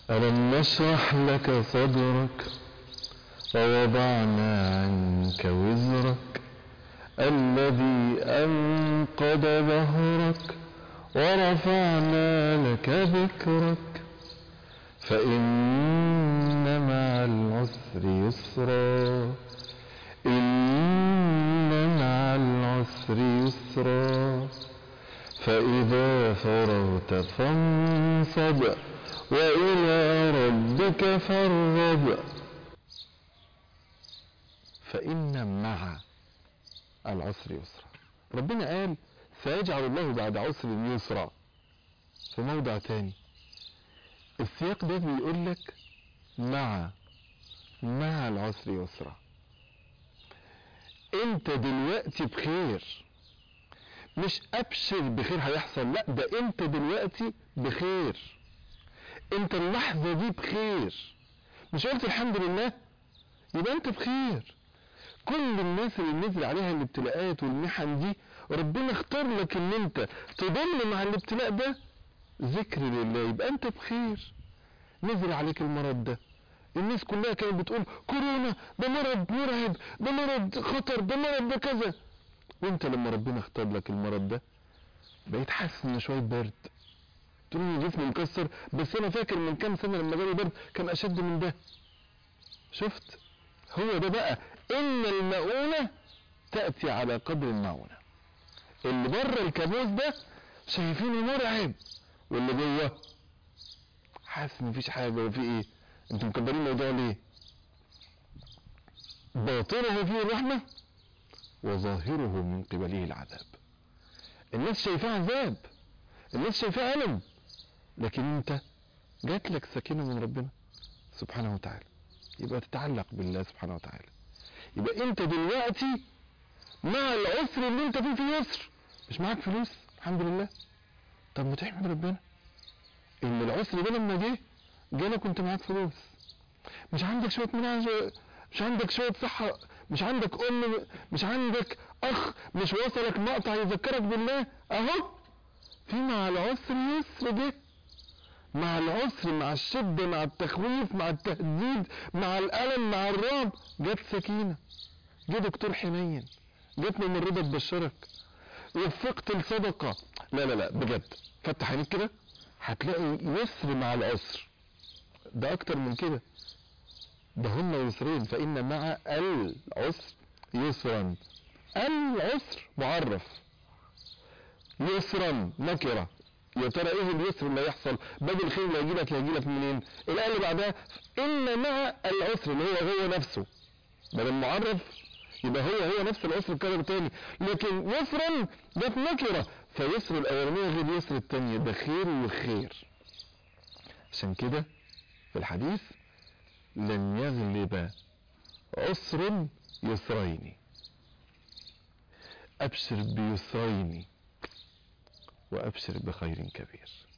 ألم نشرح لك صدرك ووضعنا عنك وزرك الذي أنقض ظهرك ورفعنا لك ذكرك فإن مع العسر يسرا إن مع العسر يسرا فإذا فرغت فانصب وإلى ربك فارغب. فإن مع العسر يسرا. ربنا قال سيجعل الله بعد عسر يسرا في موضع تاني. السياق ده بيقول لك مع العسر يسرا. انت دلوقتي بخير، مش ابشر بخير هيحصل، لا ده انت دلوقتي بخير، انت اللحظة دي بخير. مش قلت الحمد لله؟ يبقى انت بخير. كل الناس اللي نزل عليها الابتلاءات والمحن دي ربنا اختار لك ان انت تضل مع الابتلاء ده ذكر لله، يبقى انت بخير. نزل عليك المرض ده، الناس كلها كانت بتقول كورونا ده مرض مرعب، ده مرض خطر، ده مرض ده كذا، وانت لما ربنا اختار لك المرض ده بقيت حاسس ان شويه برد، تقول لي جسمي مكسر، بس انا فاكر من كام سنه لما جالي برد كان اشد من ده. شفت؟ هو ده بقى ان المؤونه تاتي على قدر المعونه. اللي بره الكابوس ده شايفينه مرعب، واللي جوه حاسس مفيش حاجه. وفي ايه؟ انتوا مكبرين الموضوع ليه؟ باطنه فيه الرحمه وظاهره من قبله العذاب. الناس شايفاه عذاب، الناس شايفاه ألم، لكن انت جات لك سكينة من ربنا سبحانه وتعالى. يبقى تتعلق بالله سبحانه وتعالى. يبقى انت دلوقتي مع العسر اللي انت فيه يسر. مش معاك فلوس الحمد لله، طب ما تحمد ربنا ان العسر ده لما جالك كنت معاك فلوس. مش عندك شوية مناعة، مش عندك شوية صحة، مش عندك مش عندك اخ مش وصلك مقطع يذكرك بالله، اهو في مع العسر يسر ده. مع العسر، مع الشدة، مع التخويف، مع التهديد، مع الألم، مع الرعب جت سكينة، جه دكتور حنين، جت ممرضة تبشرك، وفقت الصدقة. لا بجد فتح عينيك كده هتلاقي يسر مع العسر. ده أكتر من كده، ده هم يسرين. فإن مع العسر يسرا. العسر معرف، يسرا نكرة. يا ترى ايه اليسر اللي هيحصل؟ باب الخير اللي هيجيلك منين؟ الآية اللي بعدها إن مع العسر اللي هو نفسه، بدل معرف يبقى هو نفس العسر الكلام تاني، لكن يسرا جت نكرة، فيسر الأولانية غير يسر التانية، ده خير وخير. عشان كده في الحديث لن يغلب عسر يسرين، أبشر بيسرين وأبشر بخير كبير.